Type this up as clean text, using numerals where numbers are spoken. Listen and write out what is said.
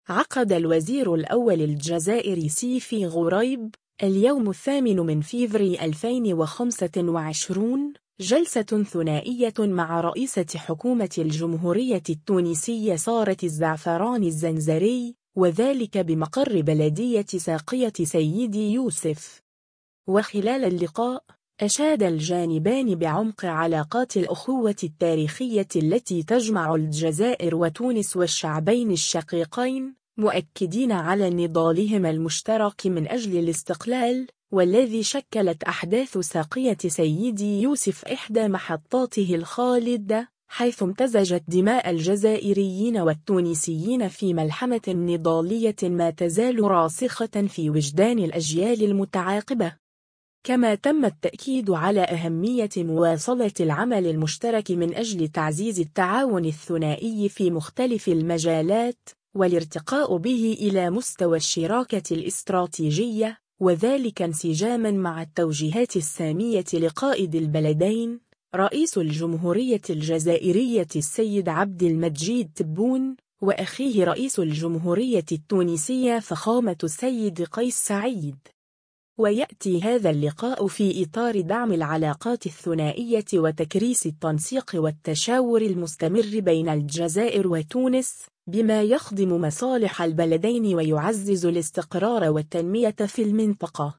عقد الوزير الأول الجزائري سيفي غريب اليوم 8 فبراير 2025 جلسة ثنائية مع رئيسة حكومة الجمهورية التونسية سارة الزعفران الزنزري، وذلك بمقر بلدية ساقية سيدي يوسف. وخلال اللقاء أشاد الجانبان بعمق علاقات الأخوة التاريخية التي تجمع الجزائر وتونس والشعبين الشقيقين، مؤكدين على نضالهما المشترك من أجل الاستقلال، والذي شكلت أحداث ساقية سيدي يوسف إحدى محطاته الخالدة، حيث امتزجت دماء الجزائريين والتونسيين في ملحمة نضالية ما تزال راسخة في وجدان الأجيال المتعاقبة. كما تم التأكيد على أهمية مواصلة العمل المشترك من أجل تعزيز التعاون الثنائي في مختلف المجالات، والارتقاء به إلى مستوى الشراكة الاستراتيجية، وذلك انسجاماً مع التوجيهات السامية لقائد البلدين رئيس الجمهورية الجزائرية السيد عبد المجيد تبون، وأخيه رئيس الجمهورية التونسية فخامة السيد قيس سعيد. ويأتي هذا اللقاء في إطار دعم العلاقات الثنائية وتكريس التنسيق والتشاور المستمر بين الجزائر وتونس، بما يخدم مصالح البلدين ويعزز الاستقرار والتنمية في المنطقة.